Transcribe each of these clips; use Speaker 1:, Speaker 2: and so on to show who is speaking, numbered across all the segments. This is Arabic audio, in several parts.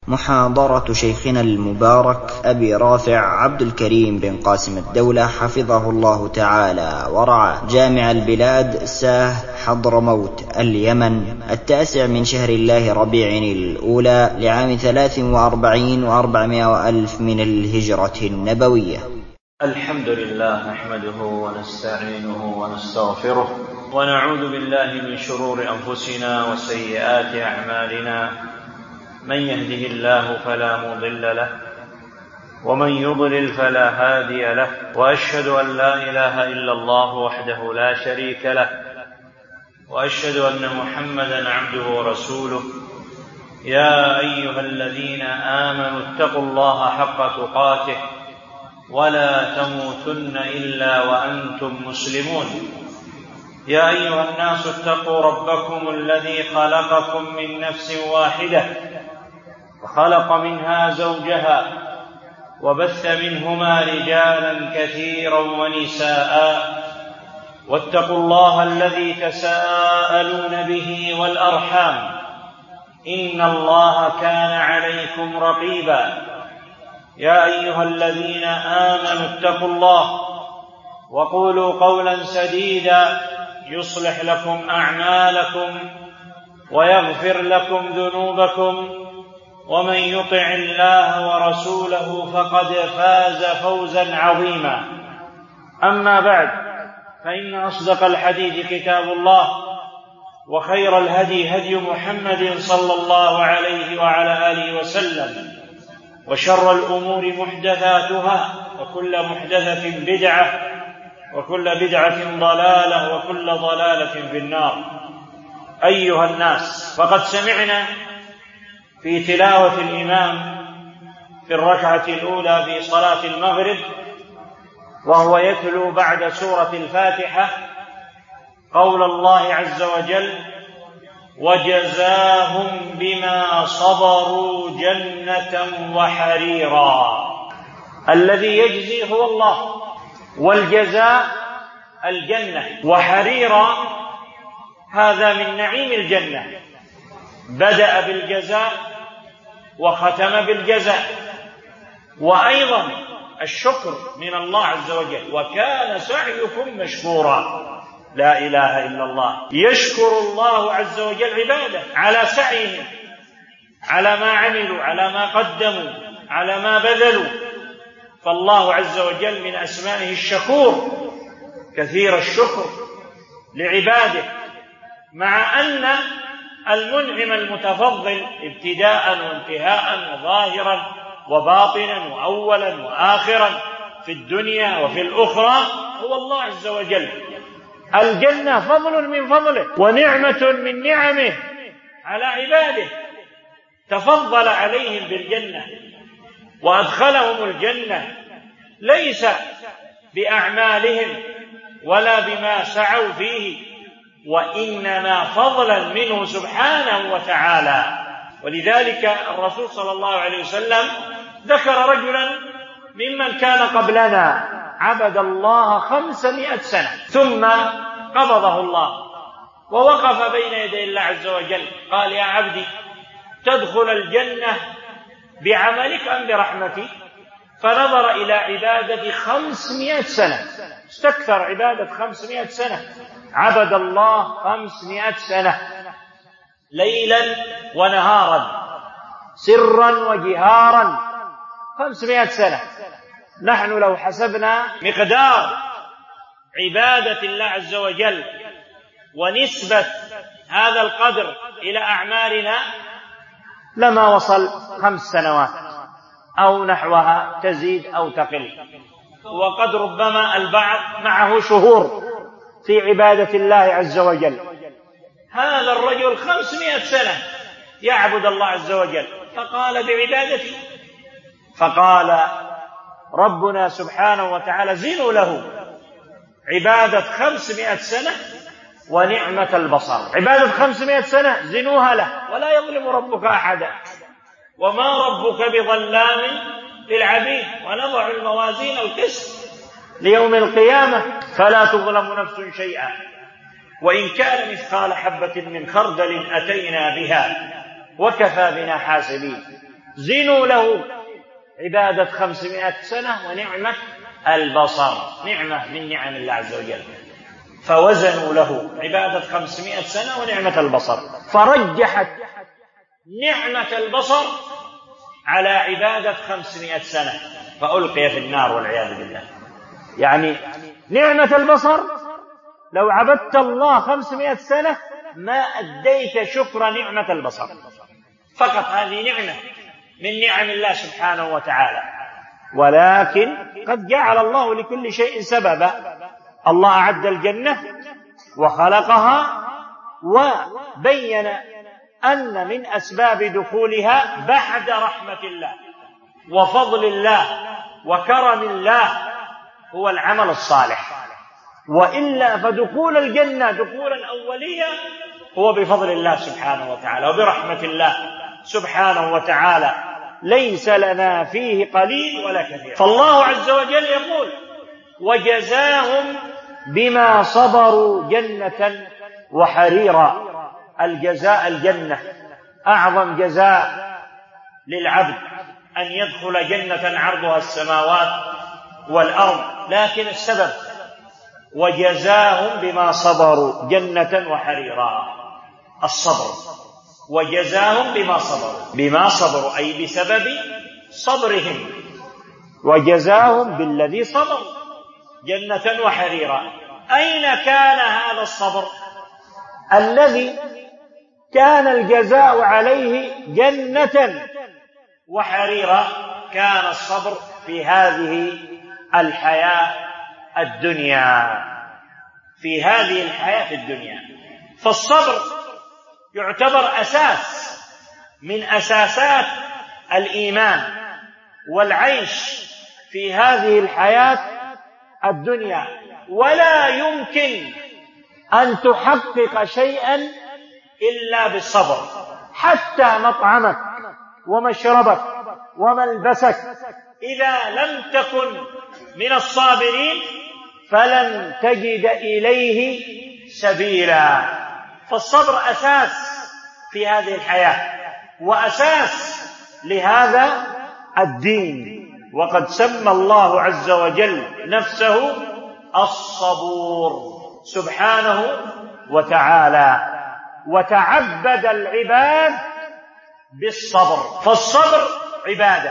Speaker 1: محاضرة شيخنا المبارك أبي رافع عبد الكريم بن قاسم الدولة حفظه الله تعالى ورعاه، جامع البلاد ساه حضرموت اليمن، 9 من شهر الله ربيع الأولى لعام 43 و400 وألف من الهجرة النبوية.
Speaker 2: الحمد لله نحمده ونستعينه ونستغفره ونعوذ بالله من شرور أنفسنا وسيئات أعمالنا، من يهده الله فلا مضل له ومن يضلل فلا هادي له، وأشهد أن لا إله إلا الله وحده لا شريك له، وأشهد أن محمدا عبده ورسوله. يا أيها الذين آمنوا اتقوا الله حق تقاته ولا تموتن إلا وأنتم مسلمون. يا أيها الناس اتقوا ربكم الذي خلقكم من نفس واحدة وخلق منها زوجها وبث منهما رجالا كثيرا ونساء، واتقوا الله الذي تساءلون به والأرحام، إن الله كان عليكم رقيبا. يا أيها الذين آمنوا اتقوا الله وقولوا قولا سديدا يصلح لكم أعمالكم ويغفر لكم ذنوبكم، ومن يطع الله ورسوله فقد فاز فوزا عظيما. أما بعد، فإن أصدق الحديث كتاب الله، وخير الهدي هدي محمد صلى الله عليه وعلى آله وسلم، وشر الأمور محدثاتها، وكل محدثة بدعة، وكل بدعة ضلالة، وكل ضلالة في النار. أيها الناس، فقد سمعنا في تلاوة الإمام في الركعة الأولى في صلاة المغرب وهو يتلو بعد سورة الفاتحة قول الله عز وجل: وجزاهم بما صبروا جنة وحريرا. الذي يجزي هو الله، والجزاء الجنة، وحريرا هذا من نعيم الجنة، بدأ بالجزاء وختم بالجزاء. وأيضا الشكر من الله عز وجل: وكان سعيكم مشكورا. لا إله إلا الله. يشكر الله عز وجل عباده على سعيهم، على ما عملوا، على ما قدموا، على ما بذلوا. فالله عز وجل من أسمائه الشكور، كثير الشكر لعباده، مع أن المنعم المتفضل ابتداء وانتهاء وظاهرا وباطنا وأولا وآخرا في الدنيا وفي الأخرى هو الله عز وجل. الجنة فضل من فضله ونعمة من نعمه على عباده، تفضل عليهم بالجنة وأدخلهم الجنة، ليس بأعمالهم ولا بما سعوا فيه، وإنما فضلا منه سبحانه وتعالى. ولذلك الرسول صلى الله عليه وسلم ذكر رجلا ممن كان قبلنا عبد الله 500 سنة ثم قبضه الله ووقف بين يدي الله عز وجل، قال: يا عبدي، تدخل الجنة بعملك أم برحمتي؟ فنظر إلى عبادة 500 سنة، استكثر عبادة 500 سنة، عبد الله 500 سنة ليلا ونهارا، سرا وجهارا، 500 سنة. نحن لو حسبنا مقدار عبادة الله عز وجل ونسبة هذا القدر إلى أعمالنا لما وصل 5 سنوات أو نحوها، تزيد أو تقل. وقد ربما البعض معه شهور في عبادة الله عز وجل. هذا الرجل 500 سنة يعبد الله عز وجل، فقال بعبادته، فقال ربنا سبحانه وتعالى: زنوا له عبادة 500 سنة ونعمة البصر. عبادة 500 سنة زنوها له، ولا يظلم ربك أحدا، وما ربك بظلام للعبيد، ونضع الموازين القسط ليوم القيامة فلا تظلم نفس شيئا، وإن كان مثقال حبة من خردل أتينا بها وكفى بنا حاسبين. زنوا له عبادة 500 سنة ونعمة البصر، نعمة من نعم الله عز وجل، فوزنوا له عبادة 500 سنة ونعمة البصر، فرجحت نعمة البصر على عبادة 500 سنة فألقي في النار والعياذ بالله. يعني نعمة البصر لو عبدت الله 500 سنة ما أديت شكر نعمة البصر، فقط هذه نعمة من نعم الله سبحانه وتعالى. ولكن قد جعل الله لكل شيء سببا، الله أعد الجنة وخلقها وبين أن من أسباب دخولها بعد رحمة الله وفضل الله وكرم الله هو العمل الصالح، وإلا فدخول الجنة دخولا أوليا هو بفضل الله سبحانه وتعالى وبرحمة الله سبحانه وتعالى، ليس لنا فيه قليل ولا كثير. فالله عز وجل يقول: وجزاهم بما صبروا جنة وحريرا. الجزاء الجنة، أعظم جزاء للعبد أن يدخل جنة عرضها السماوات والأرض، لكن السبب وجزاهم بما صبروا جنة وحريرا، الصبر، وجزاهم بما صبروا أي بسبب صبرهم، وجزاهم بالذي صبروا جنة وحريرا. أين كان هذا الصبر الذي كان الجزاء عليه جنة وحريرا؟ كان الصبر في هذه الحياة الدنيا، في هذه الحياة الدنيا. فالصبر يعتبر أساس من أساسات الإيمان والعيش في هذه الحياة الدنيا، ولا يمكن أن تحقق شيئا إلا بالصبر. حتى مطعمك ومشربك وملبسك إذا لم تكن من الصابرين فلن تجد إليه سبيلا. فالصبر أساس في هذه الحياة وأساس لهذا الدين، وقد سمى الله عز وجل نفسه الصبور سبحانه وتعالى، وتعبد العباد بالصبر. فالصبر عبادة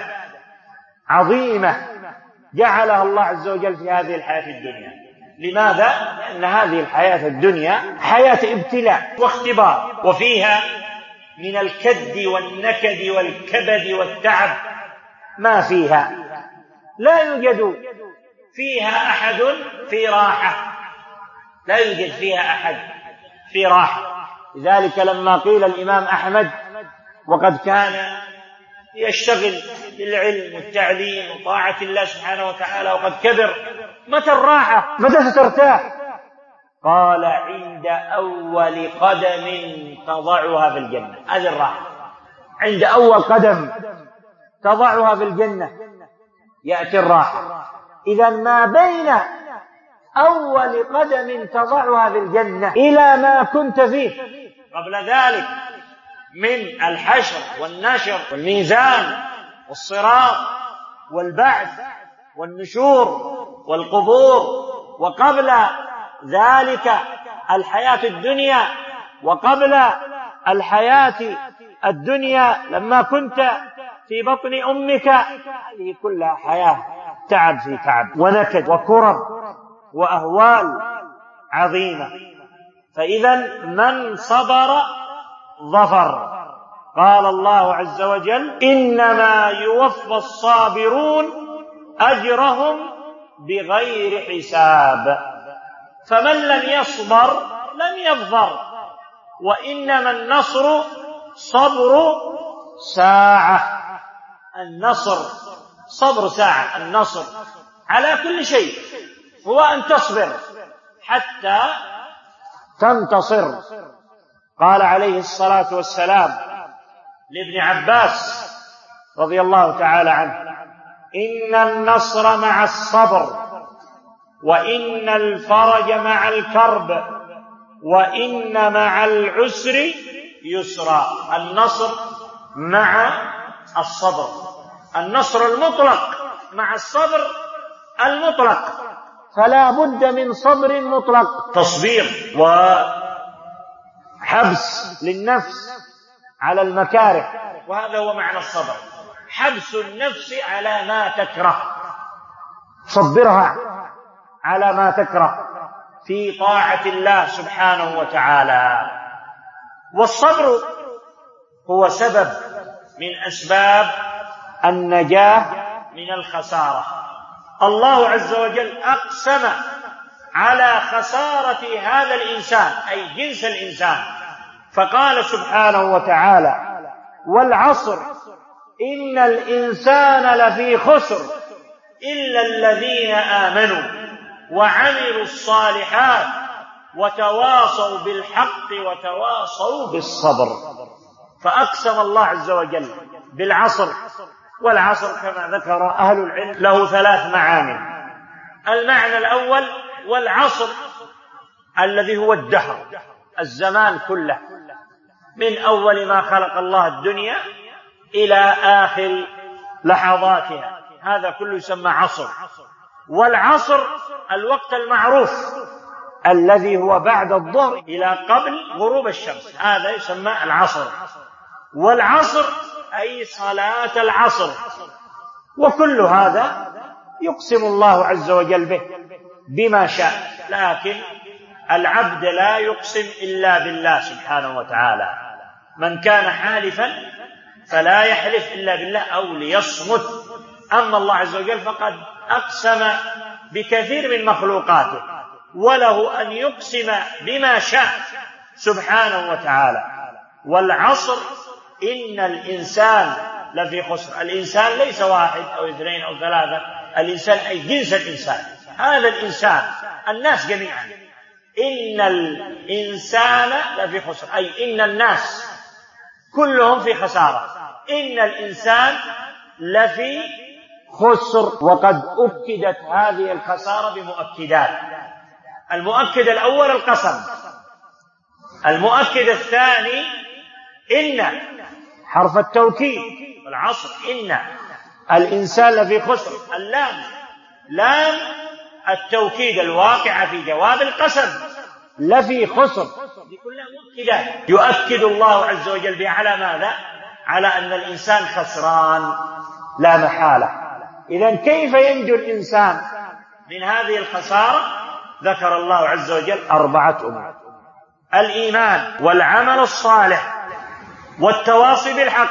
Speaker 2: عظيمة جعلها الله عز وجل في هذه الحياة الدنيا. لماذا؟ لأن هذه الحياة الدنيا حياة ابتلاء واختبار، وفيها من الكد والنكد والكبد والتعب ما فيها، لا يوجد فيها أحد في راحة، لا يوجد فيها أحد في راحة. لذلك لما قيل الإمام أحمد وقد كان يشتغل بالعلم والتعليم وطاعة الله سبحانه وتعالى وقد كبر، متى الراحة؟ متى سترتاح؟ قال: عند أول قدم تضعها في الجنة. هذه الراحة، عند أول قدم تضعها في الجنة يأتي الراحة. إذا ما بين أول قدم تضعها في الجنة إلى ما كنت فيه قبل ذلك من الحشر والنشر والميزان والصراط والبعث والنشور والقبور، وقبل ذلك الحياة الدنيا، وقبل الحياة الدنيا لما كنت في بطن أمك، هذه كلها حياة تعب في تعب ونكد وكرب وأهوال عظيمة. فإذا من صبر ظفر. قال الله عز وجل: إنما يوفى الصابرون أجرهم بغير حساب. فمن لم يصبر لم يظفر، وإنما النصر صبر ساعة. النصر صبر ساعة. النصر على كل شيء هو أن تصبر حتى تنتصر. قال عليه الصلاة والسلام لابن عباس رضي الله تعالى عنه: إن النصر مع الصبر، وإن الفرج مع الكرب، وإن مع العسر يسرا. النصر مع الصبر، النصر المطلق مع الصبر المطلق، فلا بد من صبر مطلق، تصبير وحبس للنفس على المكاره، وهذا هو معنى الصبر، حبس النفس على ما تكره، صبرها على ما تكره في طاعة الله سبحانه وتعالى. والصبر هو سبب من أسباب النجاة من الخسارة. الله عز وجل أقسم على خسارة هذا الإنسان أي جنس الإنسان، فقال سبحانه وتعالى: والعصر إن الإنسان لفي خسر إلا الذين آمنوا وعملوا الصالحات وتواصوا بالحق وتواصوا بالصبر. فأقسم الله عز وجل بالعصر، والعصر كما ذكر أهل العلم له 3 معاني. المعنى الأول: والعصر الذي هو الدهر، الزمان كله، من أول ما خلق الله الدنيا إلى آخر لحظاتها، هذا كله يسمى عصر. والعصر الوقت المعروف الذي هو بعد الظهر إلى قبل غروب الشمس، هذا يسمى العصر. والعصر أي صلاة العصر. وكل هذا يقسم الله عز وجل به بما شاء، لكن العبد لا يقسم إلا بالله سبحانه وتعالى. من كان حالفا فلا يحلف إلا بالله أو ليصمت. أما الله عز وجل فقد أقسم بكثير من مخلوقاته، وله أن يقسم بما شاء سبحانه وتعالى. والعصر إن الإنسان لفي خسر. الإنسان ليس 1 أو 2 أو 3، الإنسان أي جنس الإنسان، هذا الإنسان الناس جميعا. إن الإنسان لفي خسر أي إن الناس كلهم في خسارة، إن الإنسان لفي خسر. وقد أكدت هذه الخسارة بمؤكدات. المؤكد الأول القسم، المؤكد الثاني إن حرف التوكيد، والعصر إن الإنسان لفي خسر، اللام لام التوكيد الواقعة في جواب القسم، لفي خسر، دي كلها مؤكدات يؤكد الله عز وجل بها. على ماذا؟ على أن الإنسان خسران لا محالة. إذن كيف ينجو الإنسان من هذه الخسارة؟ ذكر الله عز وجل 4 أمور: الإيمان والعمل الصالح والتواصي بالحق،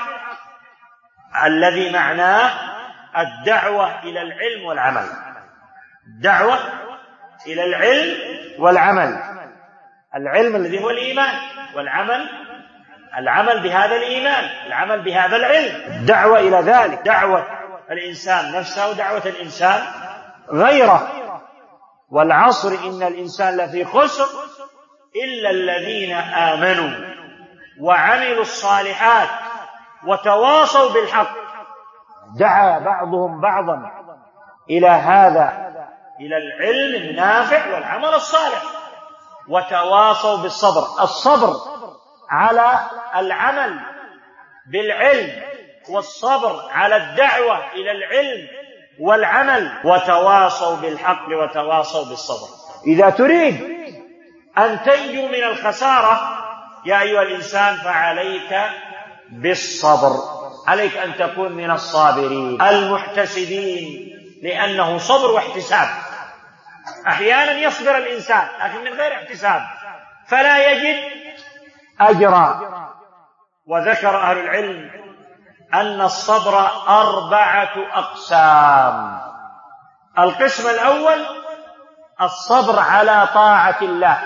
Speaker 2: الذي معناه الدعوة إلى العلم والعمل، الدعوة إلى العلم والعمل، العلم الذي هو الإيمان، والعمل العمل بهذا الإيمان، العمل بهذا العلم، الدعوة إلى ذلك، دعوة الإنسان نفسه ودعوة الإنسان غيره. والعصر إن الإنسان لفي خسر إلا الذين آمنوا وعملوا الصالحات وتواصوا بالحق. دعا بعضهم بعضا إلى هذا، إلى العلم النافع والعمل الصالح، وتواصوا بالصبر، الصبر على العمل بالعلم، والصبر على الدعوة إلى العلم والعمل، وتواصوا بالحق وتواصوا بالصبر. إذا تريد أن تنجو من الخسارة يا أيها الإنسان فعليك بالصبر، عليك أن تكون من الصابرين المحتسبين، لأنه صبر واحتساب. أحيانا يصبر الإنسان لكن من غير احتساب فلا يجد أجرا. وذكر أهل العلم أن الصبر 4 أقسام. القسم الأول الصبر على طاعة الله،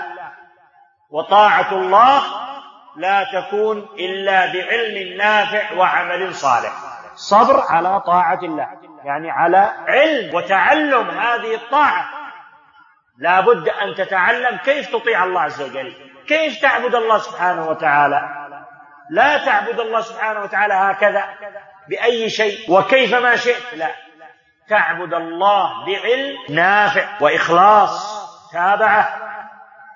Speaker 2: وطاعة الله لا تكون إلا بعلم نافع وعمل صالح. صبر على طاعة الله يعني على علم وتعلم هذه الطاعة، لا بد أن تتعلم كيف تطيع الله عز وجل، كيف تعبد الله سبحانه وتعالى. لا تعبد الله سبحانه وتعالى هكذا بأي شيء وكيف ما شئت، لا، تعبد الله بعلم نافع وإخلاص تابعه،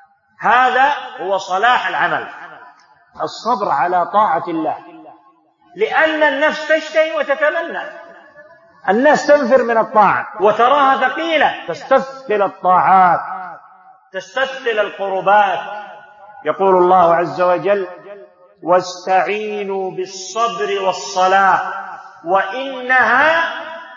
Speaker 2: هذا هو صلاح العمل. الصبر على طاعة الله لأن النفس تشتهي وتتمنى. الناس تنفر من الطاعة وتراها ثقيلة، تستثقل الطاعات، تستثقل القربات. يقول الله عز وجل: واستعينوا بالصبر والصلاة وإنها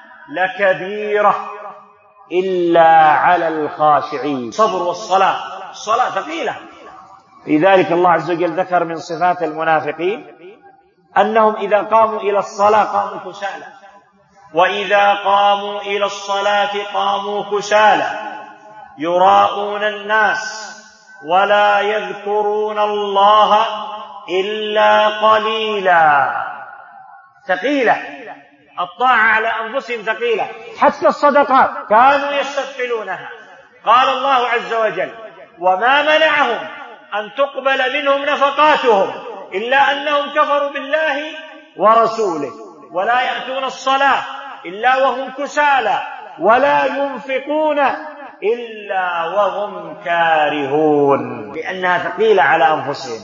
Speaker 2: لكبيرة إلا على الخاشعين. صبر والصلاة، الصلاة ثقيلة. لذلك الله عز وجل ذكر من صفات المنافقين أنهم إذا قاموا إلى الصلاة قاموا كسالى، وإذا قاموا إلى الصلاة قاموا كسالى يراءون الناس ولا يذكرون الله إلا قليلا. ثقيلة الطاعة على أنفسهم، ثقيلة. حتى الصدقات كانوا يستثقلونها. قال الله عز وجل: وما منعهم أن تقبل منهم نفقاتهم إلا أنهم كفروا بالله ورسوله ولا يأتون الصلاة إلا وهم كسالى ولا ينفقون إلا وهم كارهون، لأنها ثقيلة على أنفسهم.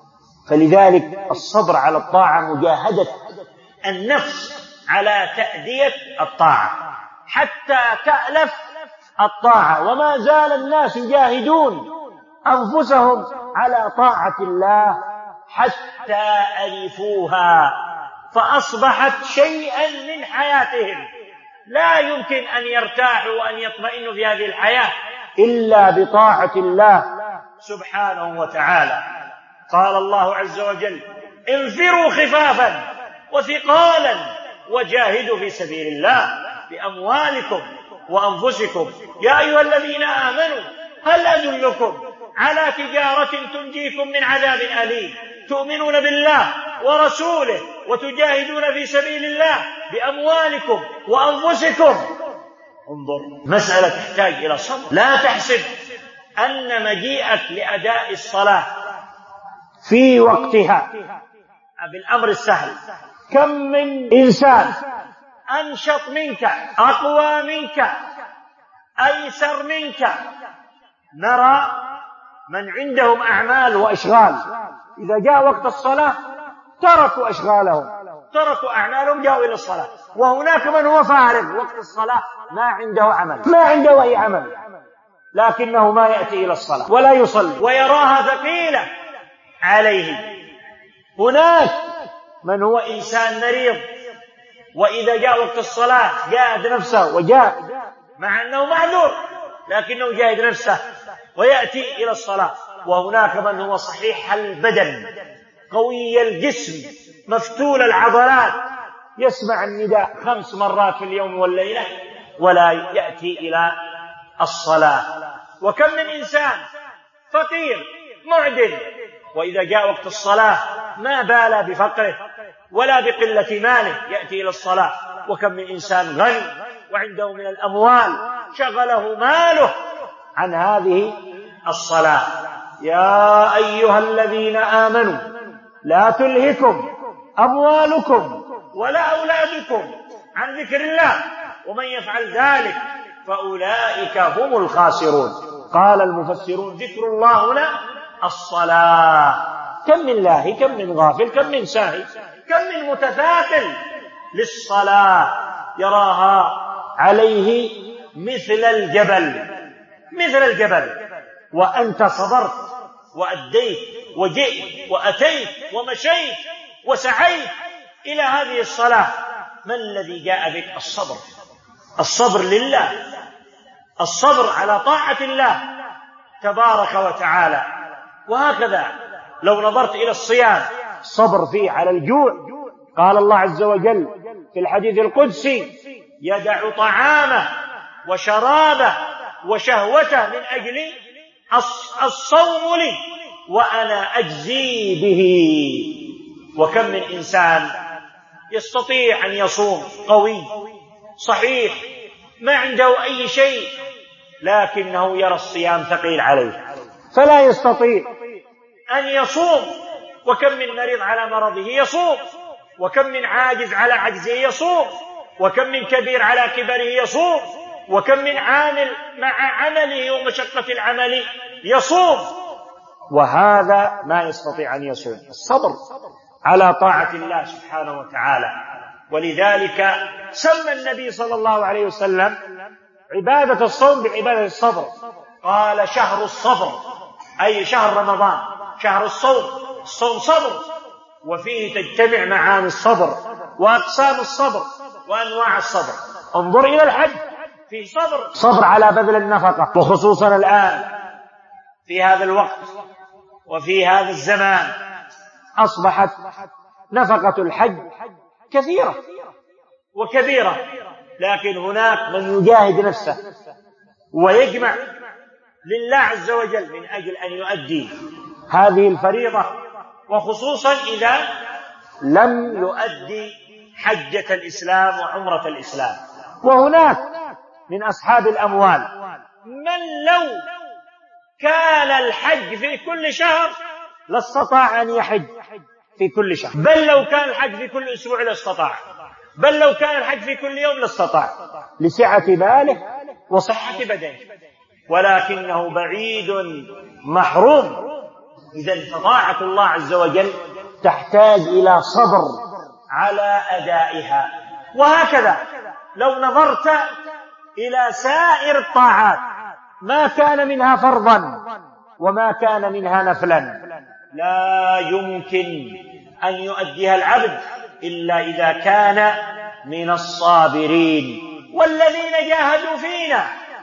Speaker 2: فلذلك الصبر على الطاعة مجاهدة النفس على تأدية الطاعة حتى تألف الطاعة. وما زال الناس يجاهدون أنفسهم على طاعة الله حتى ألفوها، فأصبحت شيئا من حياتهم. لا يمكن أن يرتاحوا وأن يطمئنوا في هذه الحياة إلا بطاعة الله سبحانه وتعالى. قال الله عز وجل: انفروا خفافا وثقالا وجاهدوا في سبيل الله بأموالكم وأنفسكم يا أيها الذين آمنوا هل أدلكم على تجارة تنجيكم من عذاب أليم تؤمنون بالله ورسوله وتجاهدون في سبيل الله بأموالكم وأنفسكم. انظر، مسألة تحتاج إلى صبر. لا تحسب أن مجيئك لأداء الصلاة في وقتها بالأمر السهل. كم من إنسان أنشط منك، أقوى منك، أيسر منك. نرى من عندهم أعمال وأشغال إذا جاء وقت الصلاة تركوا أشغالهم، تركوا أعمالهم، جاءوا إلى الصلاة. وهناك من هو فارغ وقت الصلاة ما عنده عمل، ما عنده أي عمل، لكنه ما يأتي إلى الصلاة ولا يصلي ويراها ثقيلة عليه. هناك من هو إنسان مريض وإذا جاء وقت الصلاة جاهد نفسه وجاء مع أنه معذور لكنه جاهد نفسه ويأتي إلى الصلاة. وهناك من هو صحيح البدن قوي الجسم مفتول العضلات يسمع النداء 5 مرات في اليوم والليلة ولا يأتي إلى الصلاة. وكم من إنسان فقير معدم وإذا جاء وقت الصلاة ما بال بفقره ولا بقلة ماله يأتي إلى الصلاة. وكم من إنسان غني وعنده من الأموال شغله ماله عن هذه الصلاة. يا أيها الذين آمنوا لا تلهكم أموالكم ولا أولادكم عن ذكر الله ومن يفعل ذلك فأولئك هم الخاسرون. قال المفسرون: ذكر الله هنا الصلاة. كم من لاهي، كم من غافل، كم من ساهي، كم من متثاقل للصلاة يراها عليه مثل الجبل، مثل الجبل، وأنت صبرت وأديت وجئت وأتيت ومشيت وسعيت إلى هذه الصلاة. ما الذي جاء بك؟ الصبر. الصبر لله، الصبر على طاعة الله تبارك وتعالى. وهكذا لو نظرت إلى الصيام الصبر فيه على الجوع. قال الله عز وجل في الحديث القدسي: يدع طعامه وشرابه وشهوته من أجل الصوم لي وأنا أجزي به. وكم من إنسان يستطيع أن يصوم قوي صحيح ما عنده أي شيء لكنه يرى الصيام ثقيل عليه فلا يستطيع أن يصوم. وكم من مريض على مرضه يصوم، وكم من عاجز على عجزه يصوم، وكم من كبير على كبره يصوم، وكم من عامل مع عمله ومشقة العمل يصوم، وهذا ما يستطيع أن يصوم. الصبر على طاعة الله سبحانه وتعالى. ولذلك سمى النبي صلى الله عليه وسلم عبادة الصوم بعبادة الصبر، قال شهر الصبر، أي شهر رمضان شهر الصوم. الصوم صبر، وفيه تجتمع معاني الصبر وأقسام الصبر وأنواع الصبر. انظر إلى الحج، فيه صبر على بذل النفقة، وخصوصا الآن في هذا الوقت وفي هذا الزمان أصبحت نفقة الحج كثيرة وكبيرة، لكن هناك من يجاهد نفسه ويجمع لله عز وجل من أجل أن يؤدي هذه الفريضة، وخصوصا إذا لم يؤدي حجة الإسلام وعمرة الإسلام. وهناك من أصحاب الأموال من لو كان الحج في كل شهر لاستطاع أن يحج في كل شهر، بل لو كان الحج في كل أسبوع لاستطاع، بل لو كان الحج في كل يوم لاستطاع، لسعة باله وصحة بدنه، ولكنه بعيد محروم. إذن فطاعة الله عز وجل تحتاج إلى صبر على أدائها. وهكذا لو نظرت إلى سائر الطاعات ما كان منها فرضا وما كان منها نفلا، لا يمكن أن يؤديها العبد إلا إذا كان من الصابرين. والذين جاهدوا فينا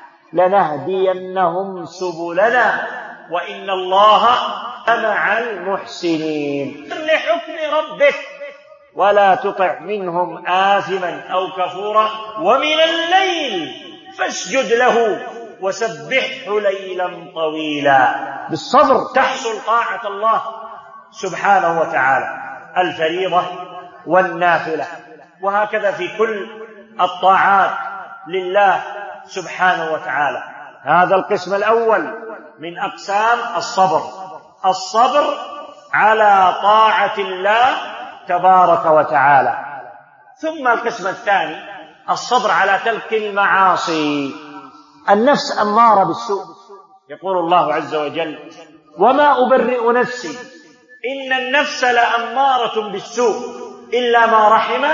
Speaker 2: لنهدينهم سبلنا وإن الله مع المحسنين. لحكم ربك ولا تطع منهم آثما أو كفورا ومن الليل فاسجد له وسبحه ليلا طويلا. بالصبر تحصل طاعة الله سبحانه وتعالى، الفريضة والنافلة، وهكذا في كل الطاعات لله سبحانه وتعالى. هذا القسم الأول من أقسام الصبر، الصبر على طاعة الله تبارك وتعالى. ثم القسم الثاني الصبر على ترك المعاصي. النفس أمارة بالسوء، يقول الله عز وجل وما أبرئ نفسي إن النفس لأمارة بالسوء إلا ما رحم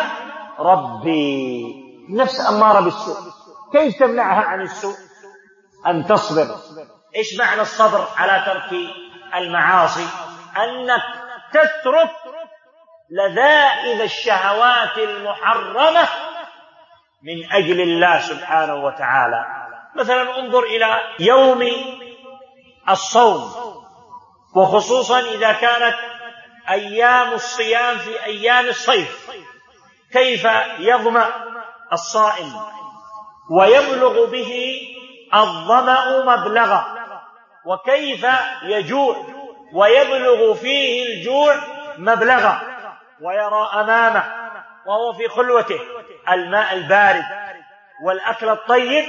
Speaker 2: ربي. النفس أمارة بالسوء، كيف تمنعها عن السوء؟ أن تصبر. إيش معنى الصبر على ترك المعاصي؟ أنك تترك لذائذ الشهوات المحرمة من أجل الله سبحانه وتعالى. مثلا انظر إلى يوم الصوم، وخصوصا إذا كانت أيام الصيام في أيام الصيف، كيف يظمأ الصائم ويبلغ به الظمأ مبلغه، وكيف يجوع ويبلغ فيه الجوع مبلغه، ويرى أمامه وهو في خلوته الماء البارد والأكل الطيب،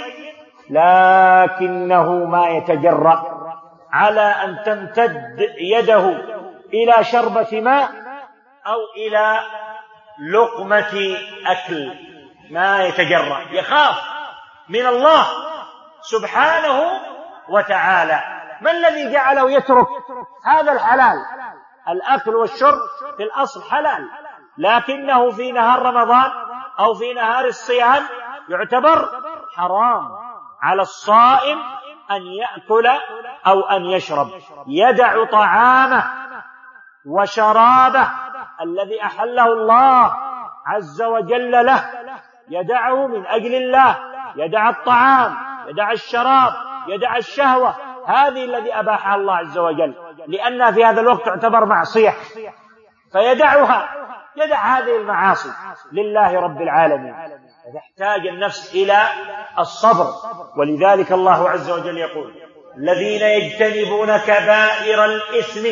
Speaker 2: لكنه ما يتجرأ على أن تمتد يده إلى شربة ماء أو إلى لقمة أكل، ما يتجرأ، يخاف من الله سبحانه وتعالى. ما الذي جعله يترك هذا الحلال؟ الأكل والشرب في الأصل حلال، لكنه في نهار رمضان أو في نهار الصيام يعتبر حرام على الصائم أن يأكل أو أن يشرب، يدع طعامه وشرابه الذي أحله الله عز وجل له، يدعه من أجل الله، يدع الطعام، يدع الشراب، يدع الشهوة هذه الذي أباحها الله عز وجل، لأنها في هذا الوقت تعتبر معصية، فيدعها، يدع هذه المعاصي لله رب العالمين. تحتاج النفس إلى الصبر. ولذلك الله عز وجل يقول الذين يجتنبون كبائر الإثم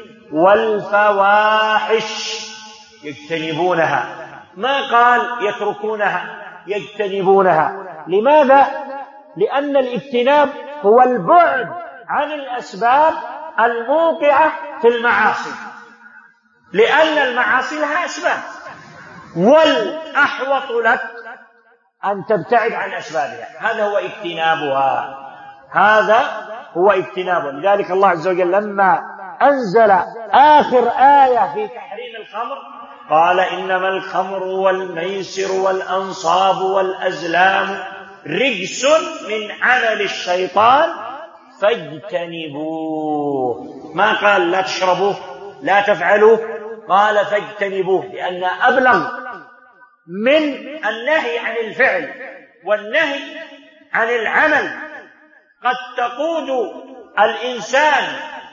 Speaker 2: والفواحش، يجتنبونها، ما قال يتركونها، يجتنبونها. لماذا؟ لأن الاجتناب هو البعد عن الأسباب الموقعة في المعاصي، لأن المعاصي لها أسباب، والأحوط لك أن تبتعد عن أسبابها، هذا هو اجتنابها، هذا هو اجتنابها. لذلك الله عز وجل لما أنزل آخر آية في تحريم الخمر قال إنما الخمر والميسر والأنصاب والأزلام رجس من عمل الشيطان فاجتنبوه. ما قال لا تشربوه لا تفعلوه، قال فاجتنبوه، لأن أبلغ من النهي عن الفعل والنهي عن العمل. قد تقود الإنسان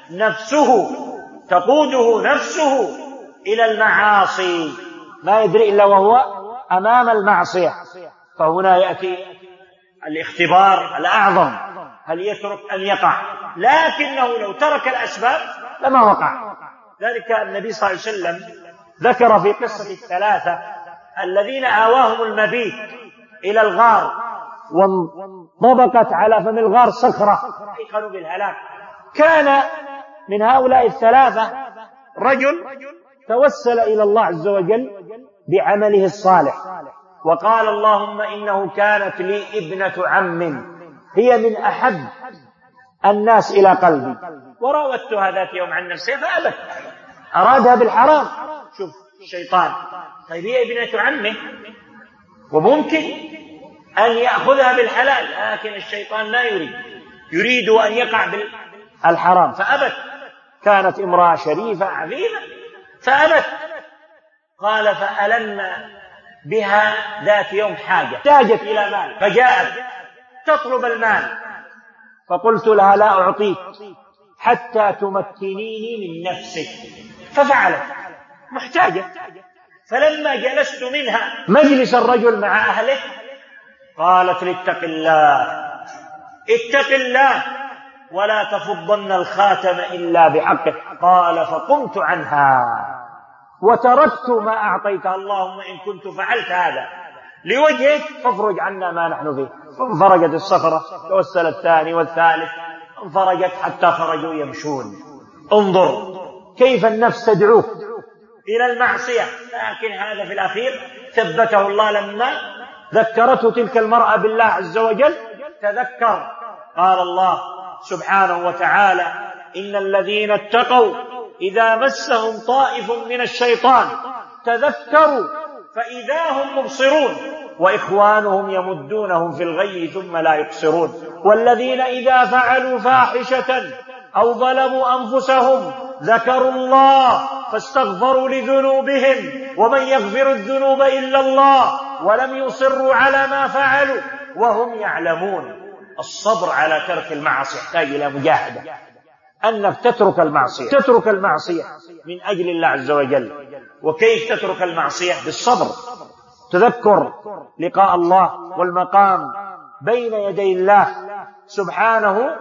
Speaker 2: تقوده نفسه إلى المعاصي ما يدري إلا وهو أمام المعصية، فهنا يأتي الاختبار الأعظم، هل يترك أن يقع؟ لكنه لو ترك الأسباب لما وقع. ذلك النبي صلى الله عليه وسلم ذكر في قصة الثلاثة الذين آواهم المبيت إلى الغار وانطبقت على فم الغار صخرة أيقنوا بالهلاك. كان من هؤلاء الثلاثة رجل توسل إلى الله عز وجل بعمله الصالح وقال اللهم إنه كانت لي ابنة عم هي من أحب الناس إلى قلبي وراودتها ذات يوم عن نفسها فأبت، أرادها بالحرام. شوف الشيطان، طيب هي ابنة عمه وممكن أن يأخذها بالحلال، لكن الشيطان لا يريد أن يقع بالحرام فأبت. كانت امرأة شريفة عفيفة فأبت. قال فألم بها ذات يوم حاجة، احتاجت إلى مال فجاءت تطلب المال، فقلت لها لا أعطيك حتى تمكنيني من نفسك، ففعلت محتاجة. فلما جلست منها مجلس الرجل مع أهله قالت لي اتق الله ولا تفضن الخاتم إلا بحقه. قال فقمت عنها وتركت ما أعطيتها، اللهم إن كنت فعلت هذا لوجهك فافرج عنا ما نحن فيه. فانفرجت الصخرة، توسل الثاني والثالث، انفرجت حتى خرجوا يمشون. انظر كيف النفس تدعوه إلى المعصية، لكن هذا في الأخير ثبته الله لما ذكرته تلك المرأة بالله عز وجل تذكر. قال الله سبحانه وتعالى إن الذين اتقوا إذا مسهم طائف من الشيطان تذكروا فإذا هم مبصرون وإخوانهم يمدونهم في الغي ثم لا يقصرون. والذين إذا فعلوا فاحشة أو ظلموا أنفسهم ذكروا الله فاستغفروا لذنوبهم ومن يغفر الذنوب إلا الله ولم يصروا على ما فعلوا وهم يعلمون. الصبر على ترك المعصية يحتاج إلى مجاهدة، أنك تترك المعصية من أجل الله عز وجل. وكيف تترك المعصية؟ بالصبر، تذكر لقاء الله والمقام بين يدي الله سبحانه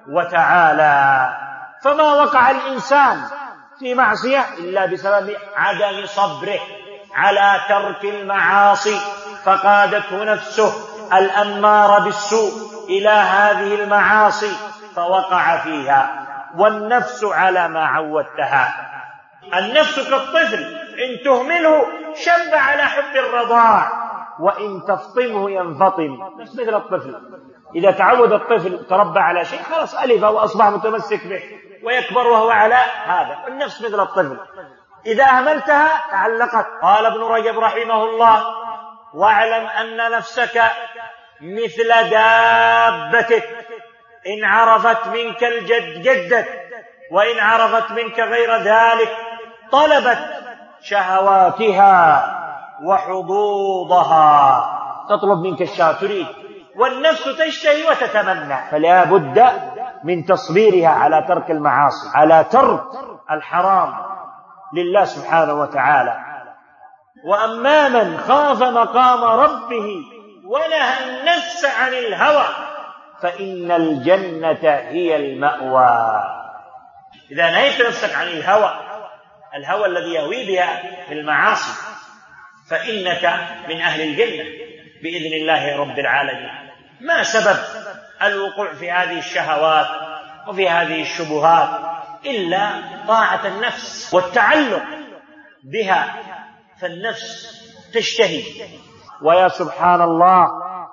Speaker 2: وتعالى. فما وقع الإنسان في معصية إلا بسبب عدم صبره على ترك المعاصي، فقادته نفسه الأمارة بالسوء إلى هذه المعاصي فوقع فيها. والنفس على ما عودتها، النفس كالطفل إن تهمله شب على حب الرضاع وإن تفطمه ينفطم. مثل الطفل إذا تعود الطفل تربى على شيء خلاص ألف وأصبح متمسك به ويكبر وهو على هذا. النفس مثل الطفل إذا أهملتها تعلقت. قال ابن رجب رحمه الله واعلم أن نفسك مثل دابتك إن عرفت منك الجد جدت وإن عرفت منك غير ذلك طلبت شهواتها وحظوظها. تطلب منك الشهوة تريد، والنفس تشتهي وتتمنى، فلا بد من تصبيرها على ترك المعاصي، على ترك الحرام لله سبحانه وتعالى. وأما من خاف مقام ربه ونهى النفس عن الهوى فإن الجنة هي المأوى. إذا نهيت نفسك عن الهوى الذي يهوي بها في المعاصي فإنك من أهل الجنة بإذن الله رب العالمين. ما سبب الوقوع في هذه الشهوات وفي هذه الشبهات إلا طاعة النفس والتعلق بها، فالنفس تشتهي. ويا سبحان الله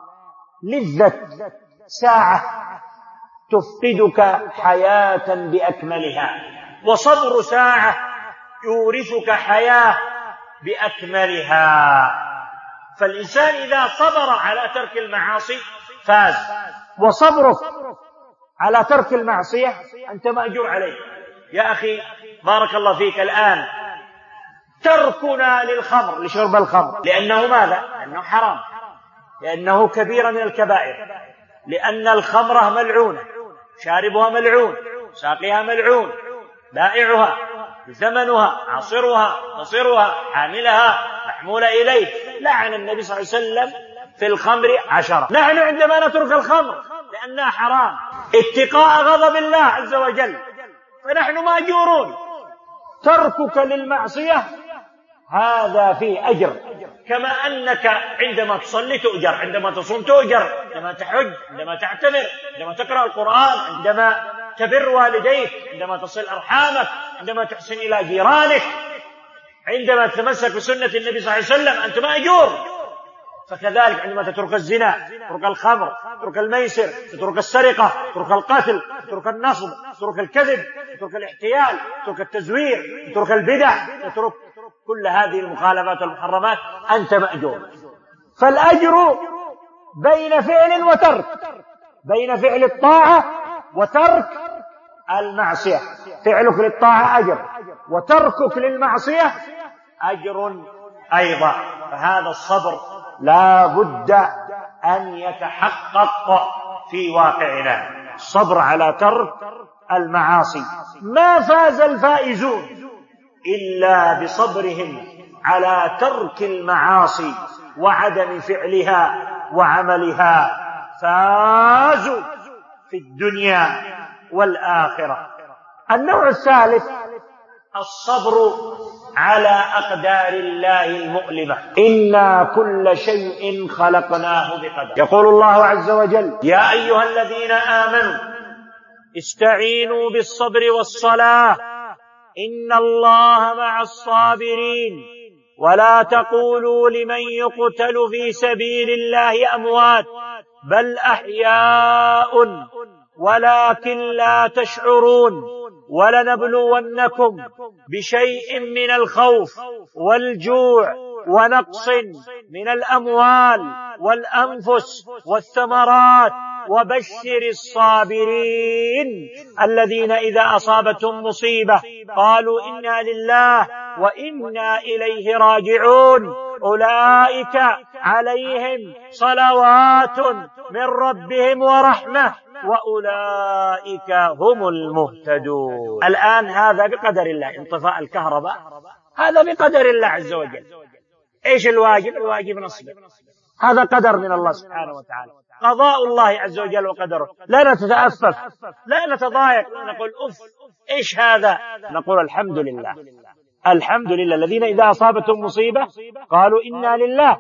Speaker 2: لذة ساعة تفقدك حياة بأكملها وصبر ساعة يورثك حياة بأكملها. فالإنسان إذا صبر على ترك المعاصي فاز. وصبرك على ترك المعصية أنت مأجور عليه. يا أخي بارك الله فيك، الآن تركنا للخمر، لشرب الخمر، لأنه ماذا؟ لأنه حرام، لأنه كبيرة من الكبائر، لأن الخمرة ملعونة، شاربها ملعون، ساقيها ملعون، بائعها، ثمنها، عصرها، نصرها، حاملها، محمولة إليه. لعن النبي صلى الله عليه وسلم في الخمر 10. نحن عندما نترك الخمر لأنها حرام اتقاء غضب الله عز وجل فنحن مأجورون. تركك للمعصية هذا فيه أجر، كما أنك عندما تصلي تؤجر، عندما تصوم تؤجر، عندما تحج، عندما تعتمر، عندما تقرأ القرآن، عندما تبر والديك، عندما تصل أرحامك، عندما تحسن إلى جيرانك، عندما تتمسك بسنة النبي صلى الله عليه وسلم أنت مأجور. فكذلك عندما تترك الزنا، تترك الخمر، تترك الميسر، تترك السرقة، تترك القتل، تترك النصب، تترك الكذب، تترك الاحتيال، تترك التزوير، تترك البدع، تترك كل هذه المخالفات والمحرمات، أنت مأجور. فالأجر بين فعل وترك، بين فعل الطاعة وترك المعصية. فعلك للطاعة أجر، وتركك للمعصية أجر أيضا. فهذا الصبر لا بد أن يتحقق في واقعنا، الصبر على ترك المعاصي. ما فاز الفائزون إلا بصبرهم على ترك المعاصي وعدم فعلها وعملها، فازوا في الدنيا والآخرة. النوع الثالث الصبر على أقدار الله المؤلمة. إنا كل شيء خلقناه بقدر. يقول الله عز وجل: يا أيها الذين آمنوا استعينوا بالصبر والصلاة إن الله مع الصابرين ولا تقولوا لمن يقتل في سبيل الله أموات بل أحياء ولكن لا تشعرون ولنبلونكم بشيء من الخوف والجوع ونقص من الأموال والأنفس والثمرات وبشر الصابرين الذين إذا أصابتهم مصيبة قالوا إنا لله وإنا إليه راجعون أولئك عليهم صلوات من ربهم ورحمة وأولئك هم المهتدون. الآن هذا بقدر الله، انطفاء الكهرباء هذا بقدر الله عز وجل. إيش الواجب؟ الواجب نصبر، هذا قدر من الله سبحانه وتعالى، قضاء الله عز وجل وقدره. لا نتتأفف، لا نتضايق، لا نقول أف إيش هذا، نقول الحمد لله. الحمد لله الذين إذا أصابتهم مصيبة قالوا إنا لله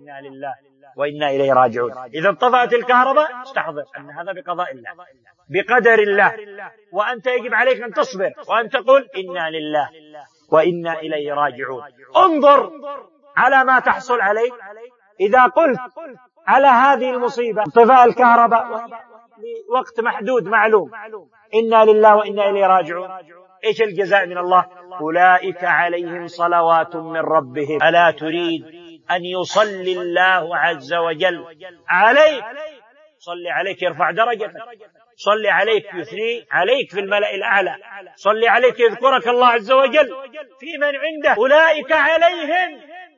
Speaker 2: وإنا إليه راجعون. إذا انطفأت الكهرباء استحضر أن هذا بقضاء الله بقدر الله، وأنت يجب عليك أن تصبر وأن تقول إنا لله وإنا إليه راجعون. انظر على ما تحصل عليك إذا قلت على هذه المصيبة انطفاء الكهرباء لوقت محدود معلوم إنا لله وإنا إليه راجعون، إيش الجزاء من الله؟ أولئك عليهم صلوات من ربهم. ألا تريد أن يصلي الله عز وجل عليك؟ صلي عليك يرفع درجتك، صلي عليك يثني عليك في الملأ الأعلى، صلي عليك يذكرك الله عز وجل في من عنده. أولئك عليهم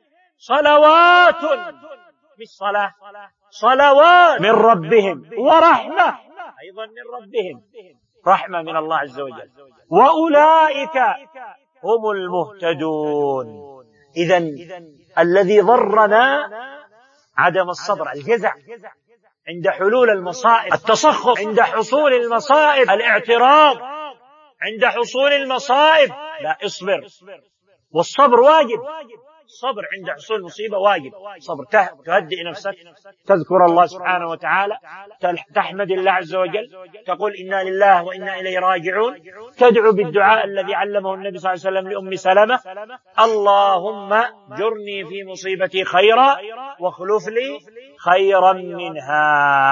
Speaker 2: صلوات، مش صلاة، صلوات من ربهم ورحمة أيضا من ربهم، رحمة من الله عز وجل، وأولئك هم المهتدون. إذن الذي ضرنا عدم الصبر، الجزع عند حلول المصائب، التسخط عند حصول المصائب، الاعتراض عند حصول المصائب. لا، اصبر، والصبر واجب. الصبر عند حصول المصيبة واجب. صبر، تهدئ نفسك، تذكر الله سبحانه وتعالى، تحمد الله عز وجل، تقول إنا لله وإنا إليه راجعون، تدعو بالدعاء الذي علمه النبي صلى الله عليه وسلم لأم سلمة: اللهم جرني في مصيبتي خيرا واخلف لي خيرا منها.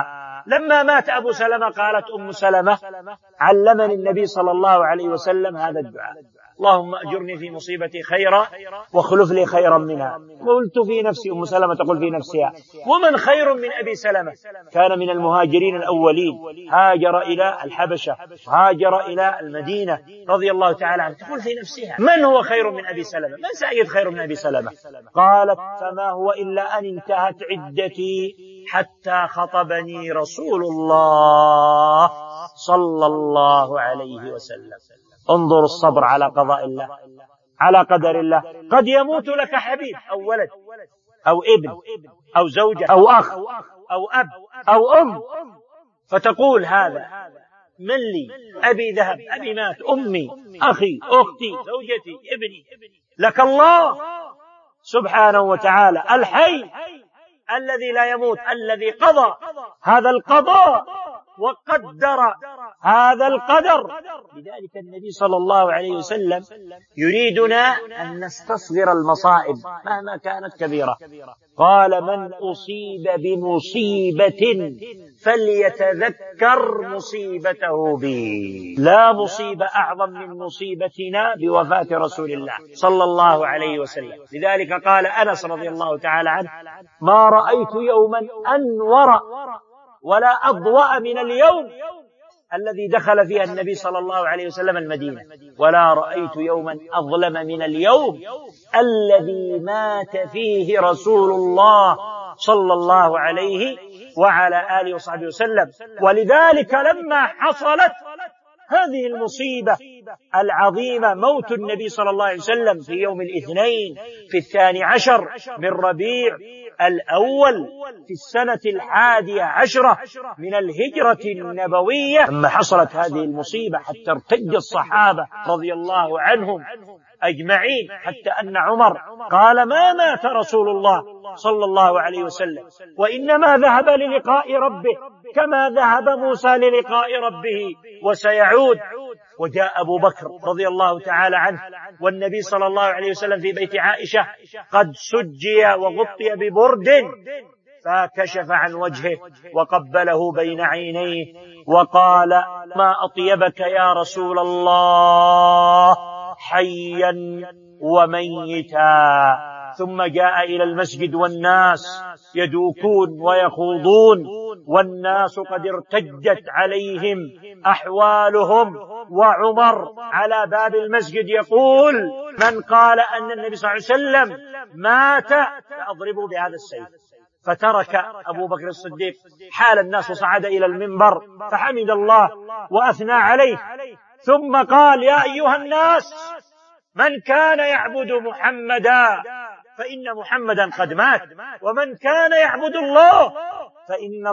Speaker 2: لما مات أبو سلمة قالت أم سلمة: علمني النبي صلى الله عليه وسلم هذا الدعاء: اللهم أجرني في مصيبتي خيرا واخلف لي خيرا منها. قلت في نفسي، أم سلمة تقول في نفسها: ومن خير من أبي سلمة؟ كان من المهاجرين الأولين، هاجر إلى الحبشة، هاجر إلى المدينة رضي الله تعالى عنه. تقول في نفسها: من هو خير من أبي سلمة؟ من سيد خير من أبي سلمة؟ قالت: فما هو إلا أن انتهت عدتي حتى خطبني رسول الله صلى الله عليه وسلم. انظر الصبر على قضاء الله، على قدر الله. قد يموت لك حبيب أو ولد أو ابن أو زوجة أو أخ أو أب أو أم، فتقول: هذا من لي؟ أبي ذهب، أبي مات، أمي، أخي، أختي، زوجتي، ابني. لك الله سبحانه وتعالى الحي الذي لا يموت، الذي قضى هذا القضاء وقدر هذا القدر. لذلك النبي صلى الله عليه وسلم يريدنا أن نستصغر المصائب مهما كانت كبيرة. قال: من أصيب بمصيبة فليتذكر مصيبته بي. لا مصيبة أعظم من مصيبتنا بوفاة رسول الله صلى الله عليه وسلم. لذلك قال أنس رضي الله تعالى عنه: ما رأيت يوما أنور ولا أضوأ من اليوم الذي دخل فيها النبي صلى الله عليه وسلم المدينة، ولا رأيت يوما أظلم من اليوم الذي مات فيه رسول الله صلى الله عليه وعلى آله وصحبه وسلم. ولذلك لما حصلت هذه المصيبة العظيمة، موت النبي صلى الله عليه وسلم في يوم الاثنين في 12 من ربيع الأول في السنة 11 من الهجرة النبوية، لما حصلت هذه المصيبة حتى ارتج الصحابة رضي الله عنهم أجمعين، حتى أن عمر قال: ما مات رسول الله صلى الله عليه وسلم، وإنما ذهب للقاء ربه كما ذهب موسى للقاء ربه وسيعود. وجاء أبو بكر رضي الله تعالى عنه والنبي صلى الله عليه وسلم في بيت عائشة قد سجي وغطي ببرد، فكشف عن وجهه وقبله بين عينيه وقال: ما أطيبك يا رسول الله حيا وميتا. ثم جاء إلى المسجد والناس يدوكون ويخوضون، والناس قد ارتجت عليهم أحوالهم، وعمر على باب المسجد يقول: من قال أن النبي صلى الله عليه وسلم مات فأضربه بهذا السيف. فترك أبو بكر الصديق حال الناس وصعد إلى المنبر فحمد الله وأثنى عليه، ثم قال: يا أيها الناس، من كان يعبد محمدا فإن محمدا قد مات، ومن كان يعبد الله فإن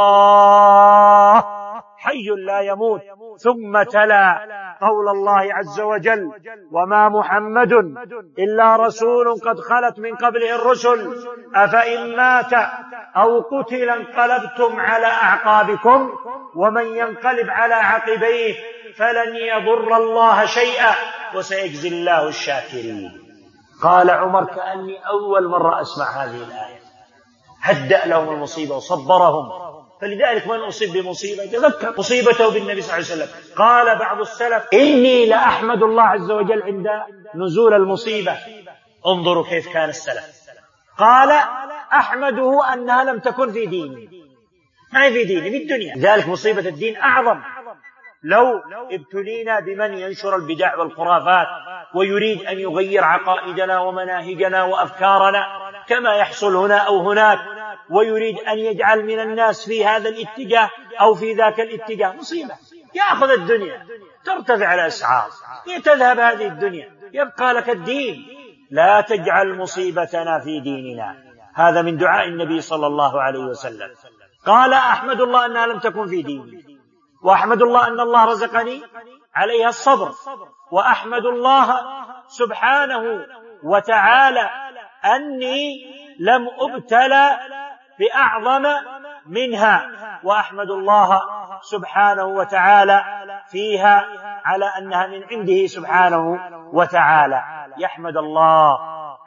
Speaker 2: الله حي لا يموت. ثم تلا قول الله عز وجل: وما محمد إلا رسول قد خلت من قبله الرسل أفإن مات أو قتل انقلبتم على أعقابكم ومن ينقلب على عقبيه فلن يضر الله شيئا وسيجزي الله الشاكرين. قال عمر: كأني أول مرة أسمع هذه الآية. هدأ لهم المصيبة وصبرهم. فلذلك من أصيب بمصيبة تذكر مصيبته بالنبي صلى الله عليه وسلم. قال بعض السلف: إني لأحمد الله عز وجل عند نزول المصيبة. انظروا كيف كان السلف. قال: أحمده أنها لم تكن في ديني، ما هي في ديني، في الدنيا. ذلك مصيبة الدين أعظم. لو ابتلينا بمن ينشر البدع والخرافات ويريد أن يغير عقائدنا ومناهجنا وأفكارنا كما يحصل هنا أو هناك، ويريد أن يجعل من الناس في هذا الاتجاه أو في ذاك الاتجاه، مصيبة. يأخذ الدنيا ترتفع الأسعار، تذهب هذه الدنيا، يبقى لك الدين. لا تجعل مصيبتنا في ديننا. هذا من دعاء النبي صلى الله عليه وسلم. قال: أحمد الله أنها لم تكن في ديني، وأحمد الله أن الله رزقني عليها الصبر، وأحمد الله سبحانه وتعالى أني لم أبتلى بأعظم منها، وأحمد الله سبحانه وتعالى فيها على أنها من عنده سبحانه وتعالى. يحمد الله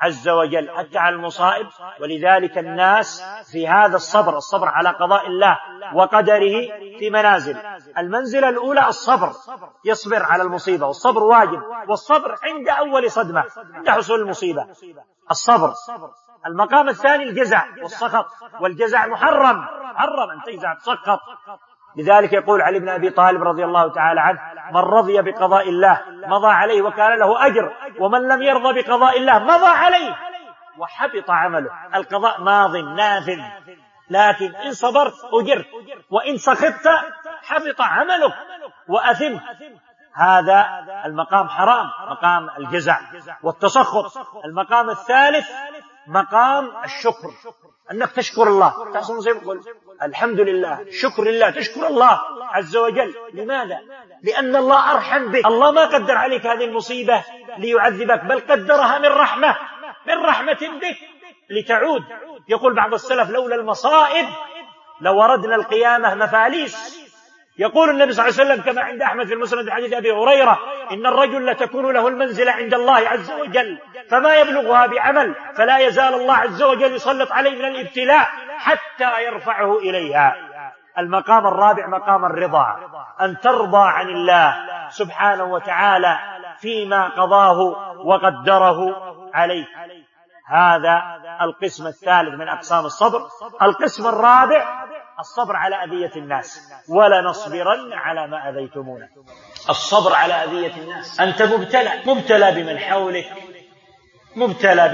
Speaker 2: عز وجل حتى على المصائب. ولذلك الناس في هذا الصبر على قضاء الله وقدره في منازل. المنزلة الأولى الصبر، يصبر على المصيبة، والصبر واجب، والصبر عند أول صدمة، عند حصول المصيبة الصبر. المقام الثاني الجزع والسخط، والجزع محرم أن تجزع تسخط. لذلك يقول علي بن أبي طالب رضي الله تعالى عنه: من رضي بقضاء الله مضى عليه وكان له أجر، ومن لم يرضى بقضاء الله مضى عليه وحبط عمله. القضاء ماض نافذ، لكن إن صبرت أجرت، وإن سخطت حبط عملك وأثمت. هذا المقام حرام، مقام الجزع والتسخط. المقام الثالث مقام الشكر، أنك تشكر الله، تحصل مصيبة تقول الحمد لله، شكر لله، تشكر الله عز وجل. لماذا؟ لأن الله أرحم بك. الله ما قدر عليك هذه المصيبة ليعذبك، بل قدرها من رحمة بك لتعود. يقول بعض السلف: لولا المصائب لوردنا القيامة مفاليس. يقول النبي صلى الله عليه وسلم كما عند أحمد في المسند حديث أبي هريرة: إن الرجل لتكون له المنزلة عند الله عز وجل فما يبلغها بعمل، فلا يزال الله عز وجل يسلط عليه من الابتلاء حتى يرفعه إليها. المقام الرابع مقام الرضا، أن ترضى عن الله سبحانه وتعالى فيما قضاه وقدره عليك. هذا القسم الثالث من أقسام الصبر. القسم الرابع الصبر على أذية الناس: ولنصبرن على ما أذيتمونا. الصبر على أذية الناس، أنت مبتلى بمن حولك، مبتلى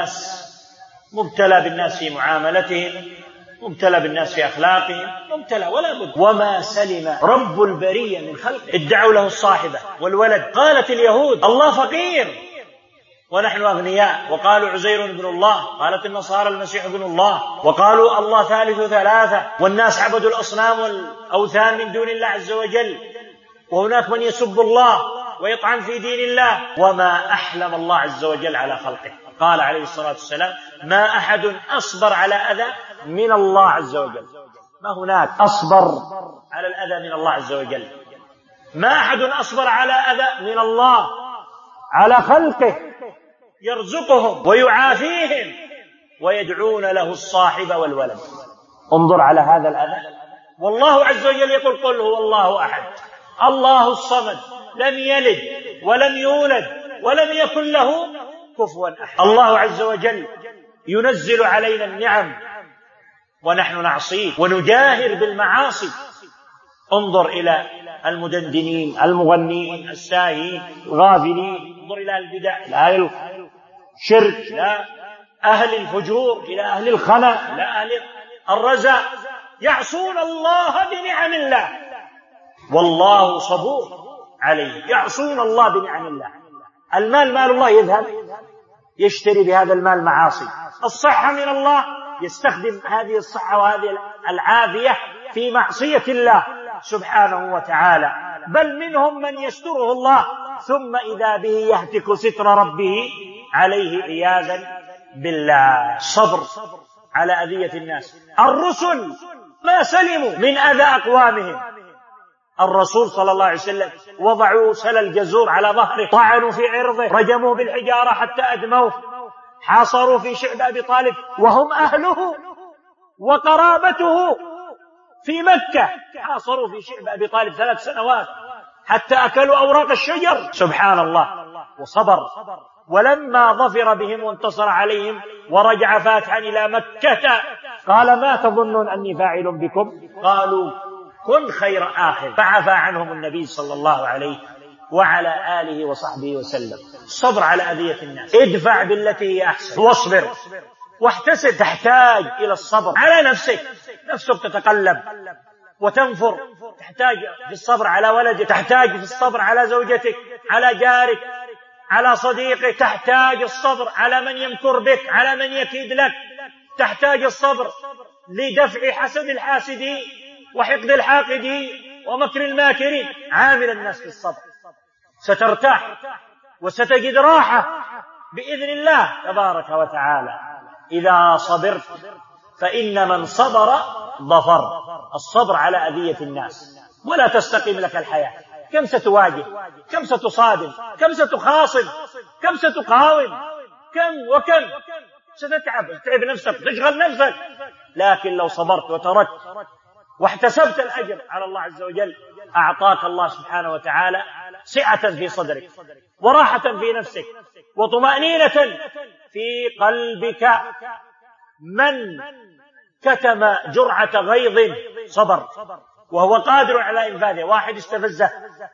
Speaker 2: بالناس في معاملتهم، مبتلى بالناس في أخلاقهم، مبتلى ولا بد. وما سلم رب البرية من خلقه. ادعوا له الصاحبة والولد. قالت اليهود: الله فقير ونحن أغنياء، وقالوا عزير ابن الله، قالت النصارى المسيح ابن الله، وقالوا الله ثالث ثلاثة، والناس عبدوا الأصنام والأوثان من دون الله عز وجل، وهناك من يسب الله ويطعن في دين الله. وما أحلم الله عز وجل على خلقه. قال عليه الصلاة والسلام: ما أحد أصبر على أذى من الله عز وجل. ما هناك أصبر على الأذى من الله عز وجل. ما أحد أصبر على أذى من الله على خلقه، يرزقهم ويعافيهم ويدعون له الصاحب والولد. انظر على هذا الأذى. والله عز وجل يقول: قل هو الله أحد الله الصمد لم يلد ولم يولد ولم يكن له كفوا أحد. الله عز وجل ينزل علينا النعم ونحن نعصيه ونجاهر بالمعاصي. انظر إلى المدندنين، المغنين، الساهين، الغافلين. انظر إلى البدع، إلى أهل الشرك، إلى أهل الفجور، إلى أهل الخنا، إلى أهل الرزق، يعصون الله بنعم الله والله صبور عليه. يعصون الله بنعم الله. المال مال الله يذهب، يشتري بهذا المال معاصي. الصحة من الله، يستخدم هذه الصحة وهذه العافية في معصية الله سبحانه وتعالى. بل منهم من يستره الله ثم إذا به يهتك ستر ربه عليه عياذا بالله. صبر على أذية الناس. الرسل ما سلموا من أذى أقوامهم. الرسول صلى الله عليه وسلم وضعوا سل الجزور على ظهره، طعنوا في عرضه، رجموه بالحجارة حتى أدموه، حاصروا في شعب أبي طالب وهم أهله وقرابته في مكة، حاصروا في شعب أبي طالب 3 سنوات حتى أكلوا أوراق الشجر. سبحان الله. وصبر. ولما ظفر بهم وانتصر عليهم ورجع فاتحا إلى مكة قال: ما تظنون أني فاعل بكم؟ قالوا: كن خير آخر. فعفى عنهم النبي صلى الله عليه وعلى آله وصحبه وسلم. الصبر على أذية الناس. ادفع بالتي هي أحسن واصبر واحتسب. تحتاج إلى الصبر على نفسك تتقلب وتنفر. تحتاج في الصبر على ولدك، تحتاج في الصبر على زوجتك، على جارك، على صديقك، تحتاج الصبر على من يمكر بك، على من يكيد لك، تحتاج الصبر لدفع حسد الحاسدين وحقد الحاقدين ومكر الماكرين. عامل الناس في الصبر، سترتاح وستجد راحة بإذن الله تبارك وتعالى. إذا صبرت فإن من صبر ظفر. الصبر على أذية الناس. ولا تستقيم لك الحياة. كم ستواجه، كم ستصادم، كم ستخاصم، كم ستقاوم، كم وكم ستتعب نفسك، تشغل نفسك، لكن لو صبرت وتركت واحتسبت الأجر على الله عز وجل أعطاك الله سبحانه وتعالى سعة في صدرك وراحة في نفسك وطمأنينة في قلبك. من كتم جرعة غيظ صبر وهو قادر على إنفاذه، واحد استفزه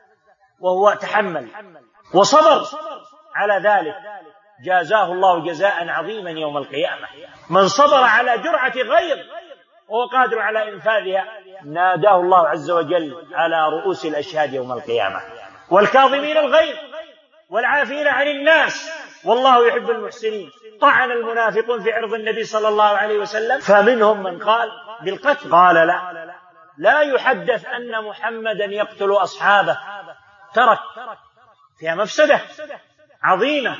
Speaker 2: وهو تحمل وصبر على ذلك، جازاه الله جزاء عظيما يوم القيامة. من صبر على جرعة غيظ وهو قادر على إنفاذها ناداه الله عز وجل على رؤوس الأشهاد يوم القيامة. والكاظمين الغيظ والعافين عن الناس والله يحب المحسنين. طعن المنافقون في عرض النبي صلى الله عليه وسلم، فمنهم من قال بالقتل، قال لا يحدث أن محمدا يقتل أصحابه، ترك فيها مفسدة عظيمة.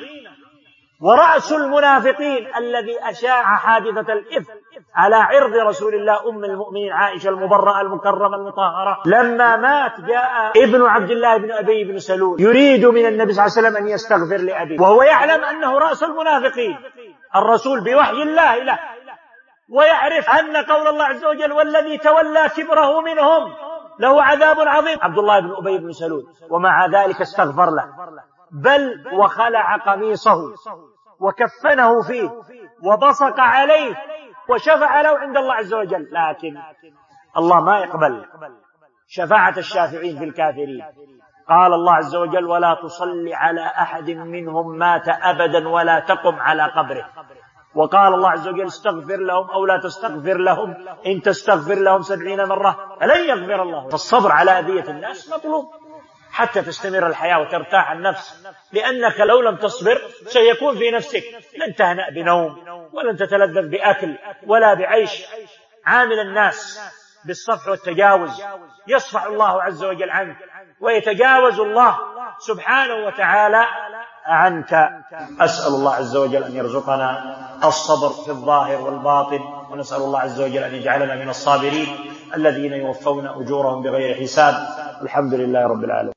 Speaker 2: ورأس المنافقين الذي أشاع حادثة الإفك على عرض رسول الله أم المؤمنين عائشة المبرأة المكرمة المطهرة، لما مات جاء ابن عبد الله بن أبي بن سلول يريد من النبي صلى الله عليه وسلم أن يستغفر لأبيه، وهو يعلم أنه رأس المنافقين، الرسول بوحي الله له، ويعرف أن قول الله عز وجل والذي تولى كبره منهم له عذاب عظيم، عبد الله بن أبي بن سلول، ومع ذلك استغفر له، بل وخلع قميصه وكفنه فيه وبصق عليه وشفع له عند الله عز وجل. لكن الله ما يقبل شفاعة الشافعين في الكافرين. قال الله عز وجل ولا تصلي على أحد منهم مات أبدا ولا تقم على قبره. وقال الله عز وجل استغفر لهم أو لا تستغفر لهم إن تستغفر لهم 70 مرة ألن يغفر الله. فالصبر على أذية الناس مطلوب حتى تستمر الحياة وترتاح النفس، لأنك لو لم تصبر سيكون في نفسك لن تهنأ بنوم ولن تتلذذ بأكل ولا بعيش. عامل الناس بالصفح والتجاوز يصفح الله عز وجل عنك ويتجاوز الله سبحانه وتعالى عنك. أسأل الله عز وجل أن يرزقنا الصبر في الظاهر والباطن، ونسأل الله عز وجل أن يجعلنا من الصابرين الذين يوفون أجورهم بغير حساب. الحمد لله رب العالمين.